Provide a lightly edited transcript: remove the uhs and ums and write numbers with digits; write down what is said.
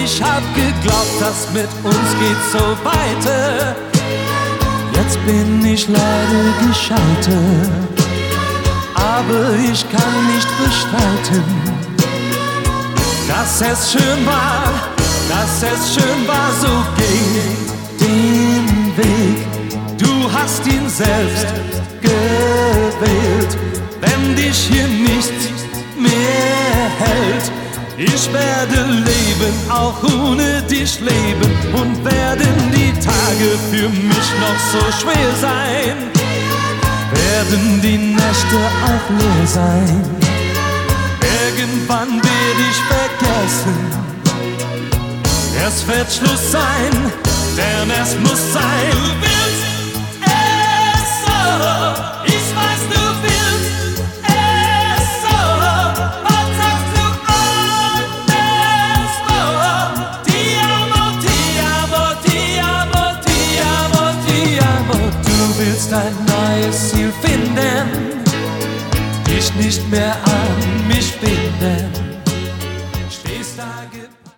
ich hab geglaubt, das mit uns geht so weiter. Jetzt bin ich leider gescheitert, aber ich kann nicht bestreiten, dass es schön war, so geht den Weg. Du hast ihn selbst gewählt, wenn dich hier nichts mehr hält. Ich werde leben, auch ohne dich leben, und werden die Tage für mich noch so schwer sein, werden die Nächte auch leer sein. Irgendwann werd ich vergessen, es wird Schluss sein, denn es muss sein. Du willst es so, ich weiß, du willst es so. Was sagst du anderswo? Ti amo, ti amo, ti amo, ti amo, ti amo. Du willst ein neues Ziel finden, dich nicht mehr an mich binden.